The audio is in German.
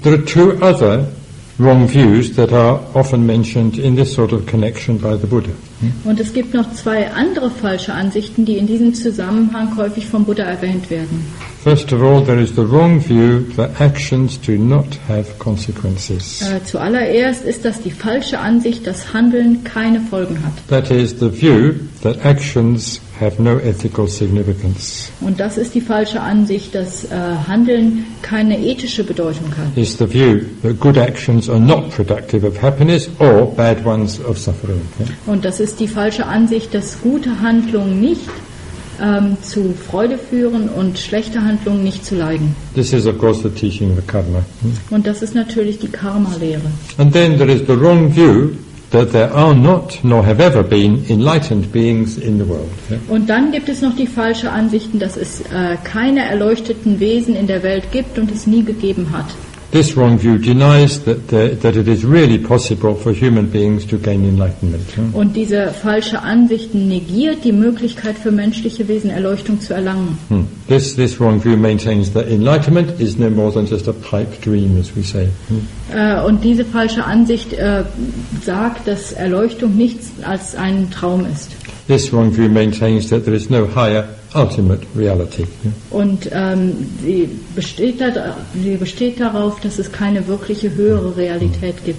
There are two other wrong views that are often mentioned in this sort of connection by the Buddha. Und es gibt noch zwei andere falsche Ansichten, die in diesem Zusammenhang häufig vom Buddha erwähnt werden. First of all, there is the wrong view that actions do not have consequences. Zuallererst ist das die falsche Ansicht, dass Handeln keine Folgen hat. That is the view that actions have no ethical significance. Und das ist die falsche Ansicht, dass Handeln keine ethische Bedeutung hat. It's the view that good actions are not productive of happiness or bad ones of suffering. Und das ist die falsche Ansicht, dass gute Handlungen nicht zu Freude führen und schlechte Handlungen nicht zu Leiden. This is of course the teaching of karma. Und das ist natürlich die Karma-Lehre. And then there is the wrong view that there are not, nor have ever been, enlightened beings in the world. Und dann gibt es noch die falsche Ansichten, dass es keine erleuchteten Wesen in der Welt gibt und es nie gegeben hat. This wrong view denies that it is really possible for human beings to gain enlightenment. Und diese falsche Ansicht negiert die Möglichkeit für menschliche Wesen, Erleuchtung zu erlangen. This wrong view maintains that enlightenment is no more than just a pipe dream, as we say. Und diese falsche Ansicht sagt, dass Erleuchtung nichts als ein Traum ist. This wrong view maintains that there is no higher ultimate reality. Und sie besteht darauf, dass es keine wirkliche höhere Realität gibt.